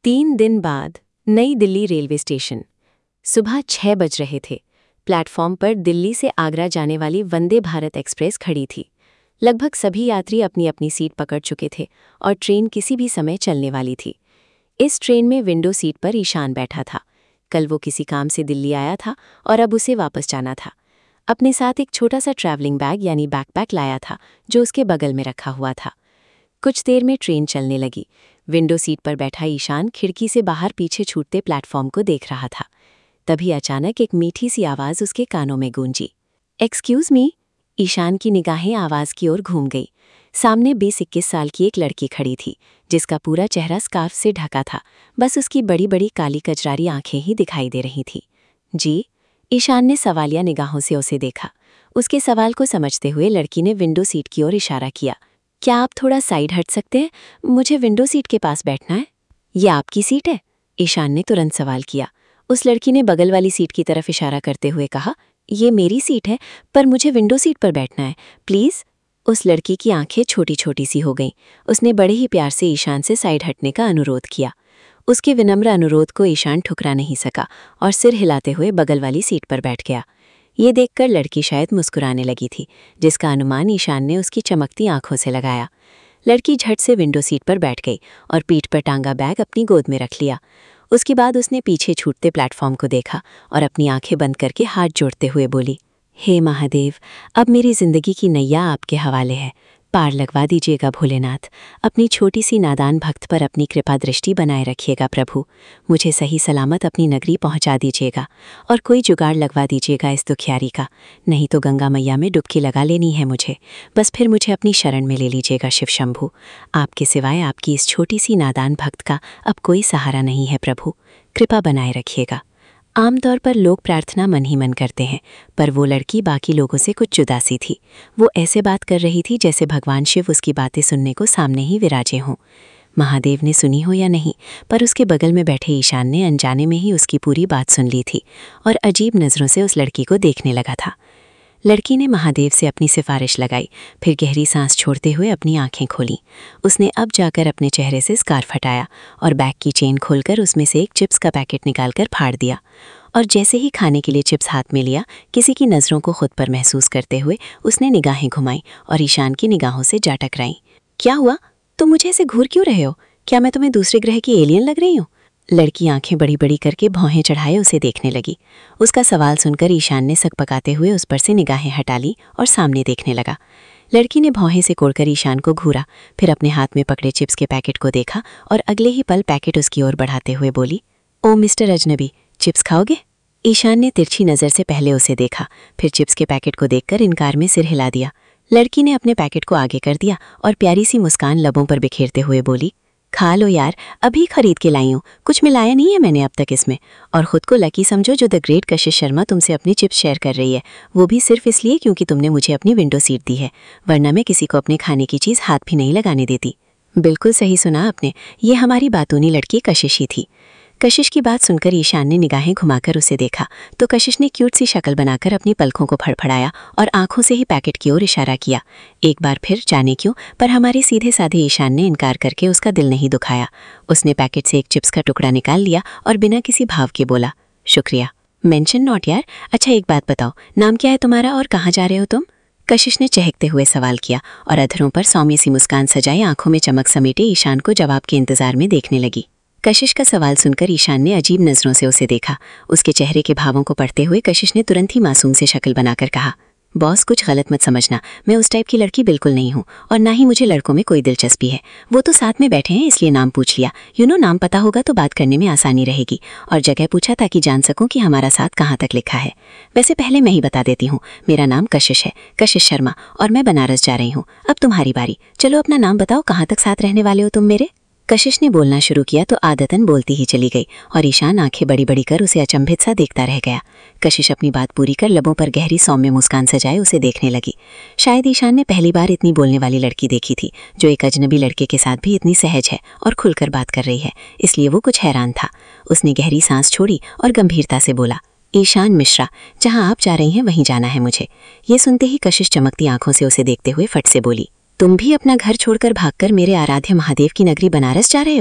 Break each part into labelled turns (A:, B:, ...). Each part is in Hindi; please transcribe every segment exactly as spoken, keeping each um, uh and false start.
A: तीन दिन बाद नई दिल्ली रेलवे स्टेशन। सुबह छह बज रहे थे। प्लेटफॉर्म पर दिल्ली से आगरा जाने वाली वंदे भारत एक्सप्रेस खड़ी थी। लगभग सभी यात्री अपनी अपनी सीट पकड़ चुके थे और ट्रेन किसी भी समय चलने वाली थी। इस ट्रेन में विंडो सीट पर ईशान बैठा था। कल वो किसी काम से दिल्ली आया था और अब उसे वापस जाना था। अपने साथ एक छोटा सा ट्रैवलिंग बैग यानी बैकपैक लाया था, जो उसके बगल में रखा हुआ था। कुछ देर में ट्रेन चलने लगी। विंडो सीट पर बैठा ईशान खिड़की से बाहर पीछे छूटते प्लेटफॉर्म को देख रहा था। तभी अचानक एक मीठी सी आवाज़ उसके कानों में गूंजी। Excuse me. ईशान की निगाहें आवाज़ की ओर घूम गई। सामने बीस इक्कीस साल की एक लड़की खड़ी थी, जिसका पूरा चेहरा स्कार्फ से ढका था। बस उसकी बड़ी बड़ी काली कजरारी आंखें ही दिखाई दे रही थी। जी? ईशान ने सवालिया निगाहों से उसे देखा। उसके सवाल को समझते हुए लड़की ने विंडो सीट की ओर इशारा किया। क्या आप थोड़ा साइड हट सकते हैं? मुझे विंडो सीट के पास बैठना है। ये आपकी सीट है? ईशान ने तुरंत सवाल किया। उस लड़की ने बगल वाली सीट की तरफ इशारा करते हुए कहा, ये मेरी सीट है, पर मुझे विंडो सीट पर बैठना है, प्लीज़। उस लड़की की आंखें छोटी छोटी सी हो गईं। उसने बड़े ही प्यार से ईशान से साइड हटने का अनुरोध किया। उसके विनम्र अनुरोध को ईशान ठुकरा नहीं सका और सिर हिलाते हुए बगल वाली सीट पर बैठ गया। ये देखकर लड़की शायद मुस्कुराने लगी थी, जिसका अनुमान ईशान ने उसकी चमकती आंखों से लगाया। लड़की झट से विंडो सीट पर बैठ गई और पीठ पर टांगा बैग अपनी गोद में रख लिया। उसके बाद उसने पीछे छूटते प्लेटफॉर्म को देखा और अपनी आंखें बंद करके हाथ जोड़ते हुए बोली, हे महादेव, अब मेरी जिंदगी की नैया आपके हवाले है। पार लगवा दीजिएगा भोलेनाथ। अपनी छोटी सी नादान भक्त पर अपनी कृपा दृष्टि बनाए रखिएगा प्रभु। मुझे सही सलामत अपनी नगरी पहुंचा दीजिएगा और कोई जुगाड़ लगवा दीजिएगा इस दुखियारी का। नहीं तो गंगा मैया में डुबकी लगा लेनी है मुझे। बस फिर मुझे अपनी शरण में ले लीजिएगा शिव शंभू। आपके सिवाय आपकी इस छोटी सी नादान भक्त का अब कोई सहारा नहीं है प्रभु। कृपा बनाए रखिएगा। आमतौर पर लोग प्रार्थना मन ही मन करते हैं, पर वो लड़की बाकी लोगों से कुछ जुदा सी थी। वो ऐसे बात कर रही थी जैसे भगवान शिव उसकी बातें सुनने को सामने ही विराजे हों। महादेव ने सुनी हो या नहीं, पर उसके बगल में बैठे ईशान ने अनजाने में ही उसकी पूरी बात सुन ली थी और अजीब नज़रों से उस लड़की को देखने लगा था। लड़की ने महादेव से अपनी सिफारिश लगाई, फिर गहरी सांस छोड़ते हुए अपनी आंखें खोलीं। उसने अब जाकर अपने चेहरे से स्कार्फ हटाया और बैग की चेन खोलकर उसमें से एक चिप्स का पैकेट निकालकर फाड़ दिया। और जैसे ही खाने के लिए चिप्स हाथ में लिया, किसी की नज़रों को खुद पर महसूस करते हुए उसने निगाहें घुमाई और ईशान की निगाहों से जा टकराईं। क्या हुआ? तुम मुझे ऐसे घूर क्यों रहे हो? क्या मैं तुम्हें दूसरे ग्रह की एलियन लग रही हूँ? लड़की आंखें बड़ी बड़ी करके भौहें चढ़ाए उसे देखने लगी। उसका सवाल सुनकर ईशान ने सकपकाते हुए उस पर से निगाहें हटा ली और सामने देखने लगा। लड़की ने भौहें से कोड़कर ईशान को घूरा, फिर अपने हाथ में पकड़े चिप्स के पैकेट को देखा और अगले ही पल पैकेट उसकी ओर बढ़ाते हुए बोली, ओ मिस्टर अजनबी, चिप्स खाओगे? ईशान ने तिरछी नज़र से पहले उसे देखा, फिर चिप्स के पैकेट को देखकर इनकार में सिर हिला दिया। लड़की ने अपने पैकेट को आगे कर दिया और प्यारी सी मुस्कान लबों पर बिखेरते हुए बोली, खा लो यार, अभी खरीद के लाई हूँ, कुछ मिलाया नहीं है मैंने अब तक इसमें। और ख़ुद को लकी समझो जो द ग्रेट कशिश शर्मा तुमसे अपनी चिप्स शेयर कर रही है, वो भी सिर्फ इसलिए क्योंकि तुमने मुझे अपनी विंडो सीट दी है, वरना मैं किसी को अपने खाने की चीज़ हाथ भी नहीं लगाने देती। बिल्कुल सही सुना आपने, ये हमारी बातूनी लड़की कशिश ही थी। कशिश की बात सुनकर ईशान ने निगाहें घुमाकर उसे देखा तो कशिश ने क्यूट सी शक्ल बनाकर अपनी पलकों को फड़फड़ाया और आंखों से ही पैकेट की ओर इशारा किया। एक बार फिर जाने क्यों, पर हमारे सीधे साधे ईशान ने इनकार करके उसका दिल नहीं दुखाया। उसने पैकेट से एक चिप्स का टुकड़ा निकाल लिया और बिना किसी भाव के बोला, शुक्रिया। मेंशन नॉट यार। अच्छा एक बात बताओ, नाम क्या है तुम्हारा और कहाँ जा रहे हो तुम? कशिश ने चहकते हुए सवाल किया और अधरों पर सौम्य सी मुस्कान सजाए आंखों में चमक समेटे ईशान को जवाब के इंतजार में देखने लगी। कशिश का सवाल सुनकर ईशान ने अजीब नज़रों से उसे देखा। उसके चेहरे के भावों को पढ़ते हुए कशिश ने तुरंत ही मासूम से शक्ल बनाकर कहा, बॉस कुछ गलत मत समझना, मैं उस टाइप की लड़की बिल्कुल नहीं हूँ और ना ही मुझे लड़कों में कोई दिलचस्पी है। वो तो साथ में बैठे हैं इसलिए नाम पूछ लिया। यू नो, नाम पता होगा तो बात करने में आसानी रहेगी। और जगह पूछा ताकि जान सकूं कि हमारा साथ कहाँ तक लिखा है। वैसे पहले मैं ही बता देती हूँ, मेरा नाम कशिश है, कशिश शर्मा, और मैं बनारस जा रही हूँ। अब तुम्हारी बारी, चलो अपना नाम बताओ, कहाँ तक साथ रहने वाले हो तुम मेरे? कशिश ने बोलना शुरू किया तो आदतन बोलती ही चली गई और ईशान आंखें बड़ी बड़ी कर उसे अचंभित सा देखता रह गया। कशिश अपनी बात पूरी कर लबों पर गहरी सौम्य मुस्कान सजाए उसे देखने लगी। शायद ईशान ने पहली बार इतनी बोलने वाली लड़की देखी थी, जो एक अजनबी लड़के के साथ भी इतनी सहज है और खुलकर बात कर रही है, इसलिए वो कुछ हैरान था। उसने गहरी सांस छोड़ी और गंभीरता से बोला, ईशान मिश्रा, जहाँ आप जा रही हैं वहीं जाना है मुझे। ये सुनते ही कशिश चमकती आंखों से उसे देखते हुए फट से बोली, तुम भी अपना घर छोड़कर भागकर मेरे आराध्य महादेव की नगरी बनारस जा रहे हो?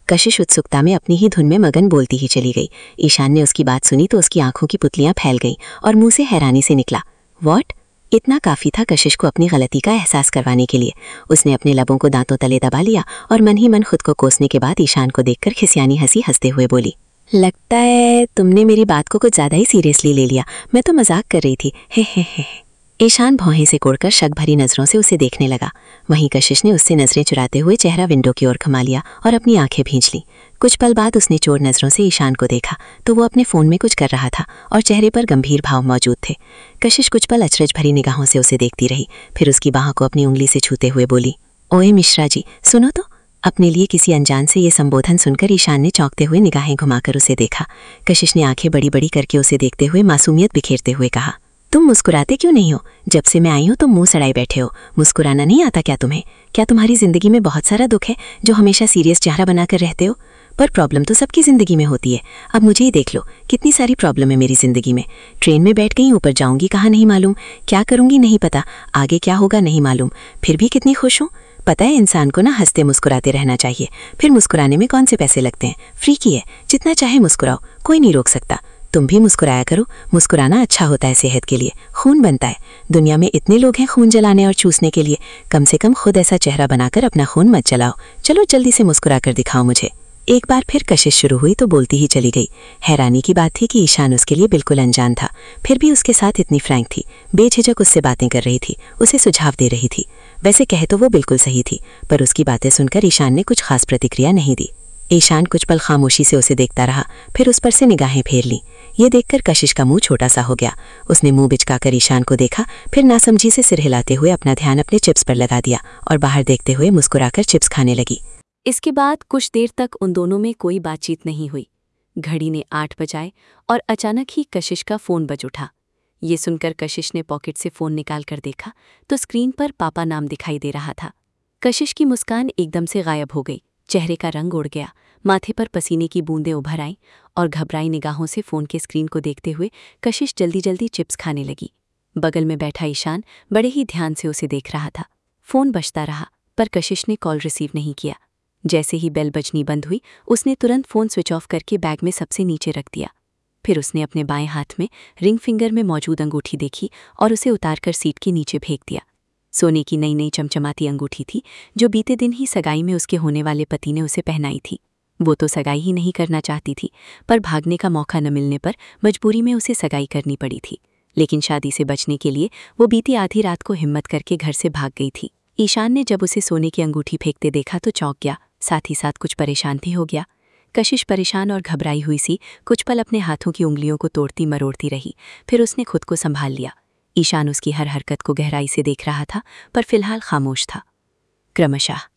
A: कशिश उत्सुकता में अपनी ही धुन में मगन बोलती ही चली गई। ईशान ने उसकी बात सुनी तो उसकी आंखों की पुतलियां फैल गईं और मुंह से हैरानी से निकला, व्हाट? इतना काफ़ी था कशिश को अपनी गलती का एहसास करवाने के लिए। उसने अपने लबों को दांतों तले दबा लिया और मन ही मन खुद को कोसने के बाद ईशान को देखकर खिसियानी हंसी हंसते हुए बोली, लगता है तुमने मेरी बात को कुछ ज़्यादा ही सीरियसली ले लिया, मैं तो मजाक कर रही थी, हे हे हे। ईशान भौहें से कोड़कर शक भरी नज़रों से उसे देखने लगा। वहीं कशिश ने उससे नज़रें चुराते हुए चेहरा विंडो की ओर घुमा लिया और अपनी आंखें भींच लीं। कुछ पल बाद उसने चोर नज़रों से ईशान को देखा तो वो अपने फ़ोन में कुछ कर रहा था और चेहरे पर गंभीर भाव मौजूद थे। कशिश कुछ पल अचरज भरी निगाहों से उसे देखती रही, फिर उसकी बाह को अपनी उंगली से छूते हुए बोली, ओए मिश्रा जी, सुनो तो। अपने लिए किसी अनजान से ये संबोधन सुनकर ईशान ने चौंकते हुए निगाहें घुमाकर उसे देखा। कशिश ने आंखें बड़ी बड़ी करके उसे देखते हुए मासूमियत बिखेरते हुए कहा, तुम मुस्कुराते क्यों नहीं हो? जब से मैं आई हूँ तुम मुंह सड़ाए बैठे हो। मुस्कुराना नहीं आता क्या तुम्हें? क्या तुम्हारी जिंदगी में बहुत सारा दुख है जो हमेशा सीरियस चेहरा बनाकर रहते हो? पर प्रॉब्लम तो सबकी जिंदगी में होती है। अब मुझे ही देख लो, कितनी सारी प्रॉब्लम है मेरी जिंदगी में। ट्रेन में बैठ गई, ऊपर जाऊंगी कहाँ नहीं मालूम, क्या करूंगी नहीं पता, आगे क्या होगा नहीं मालूम, फिर भी कितनी खुश हूँ। पता है इंसान को ना हंसते मुस्कुराते रहना चाहिए। फिर मुस्कुराने में कौन से पैसे लगते हैं, फ्री की है, जितना चाहे मुस्कुराओ, कोई नहीं रोक सकता। तुम भी मुस्कुराया करो, मुस्कुराना अच्छा होता है सेहत के लिए, खून बनता है। दुनिया में इतने लोग हैं खून जलाने और चूसने के लिए, कम से कम खुद ऐसा चेहरा बनाकर अपना खून मत जलाओ। चलो जल्दी से मुस्कुरा कर दिखाओ मुझे। एक बार फिर कशिश शुरू हुई तो बोलती ही चली गई। हैरानी की बात थी कि ईशान उसके लिए बिल्कुल अनजान था, फिर भी उसके साथ इतनी फ्रैंक थी, बेझिझक उससे बातें कर रही थी, उसे सुझाव दे रही थी। वैसे कहे तो वो बिल्कुल सही थी, पर उसकी बातें सुनकर ईशान ने कुछ खास प्रतिक्रिया नहीं दी। ईशान कुछ पल खामोशी से उसे देखता रहा, फिर उस पर से निगाहें फेर लीं। ये देखकर कशिश का मुंह छोटा सा हो गया। उसने मुंह बिचकाकर ईशान को देखा, फिर नासमझी से सिर हिलाते हुए अपना ध्यान अपने चिप्स पर लगा दिया और बाहर देखते हुए मुस्कुराकर चिप्स खाने लगी।
B: इसके बाद कुछ देर तक उन दोनों में कोई बातचीत नहीं हुई। घड़ी ने आठ बजाए और अचानक ही कशिश का फ़ोन बज उठा। ये सुनकर कशिश ने पॉकेट से फ़ोन निकाल कर देखा तो स्क्रीन पर पापा नाम दिखाई दे रहा था। कशिश की मुस्कान एकदम से गायब हो गई, चेहरे का रंग उड़ गया, माथे पर पसीने की बूंदें उभर आईं और घबराई निगाहों से फ़ोन के स्क्रीन को देखते हुए कशिश जल्दी जल्दी चिप्स खाने लगी। बगल में बैठा ईशान बड़े ही ध्यान से उसे देख रहा था। फ़ोन बजता रहा पर कशिश ने कॉल रिसीव नहीं किया। जैसे ही बेल बजनी बंद हुई, उसने तुरंत फ़ोन स्विच ऑफ करके बैग में सबसे नीचे रख दिया। फिर उसने अपने बाएं हाथ में रिंग फिंगर में मौजूद अंगूठी देखी और उसे उतारकर सीट के नीचे फेंक दिया। सोने की नई नई चमचमाती अंगूठी थी जो बीते दिन ही सगाई में उसके होने वाले पति ने उसे पहनाई थी। वो तो सगाई ही नहीं करना चाहती थी, पर भागने का मौका न मिलने पर मजबूरी में उसे सगाई करनी पड़ी थी। लेकिन शादी से बचने के लिए वो बीती आधी रात को हिम्मत करके घर से भाग गई थी। ईशान ने जब उसे सोने की अंगूठी फेंकते देखा तो चौंक गया, साथ ही साथ कुछ परेशान भी हो गया। कशिश परेशान और घबराई हुई सी कुछ पल अपने हाथों की उंगलियों को तोड़ती मरोड़ती रही, फिर उसने खुद को संभाल लिया। ईशान उसकी हर हरकत को गहराई से देख रहा था, पर फिलहाल खामोश था। क्रमशः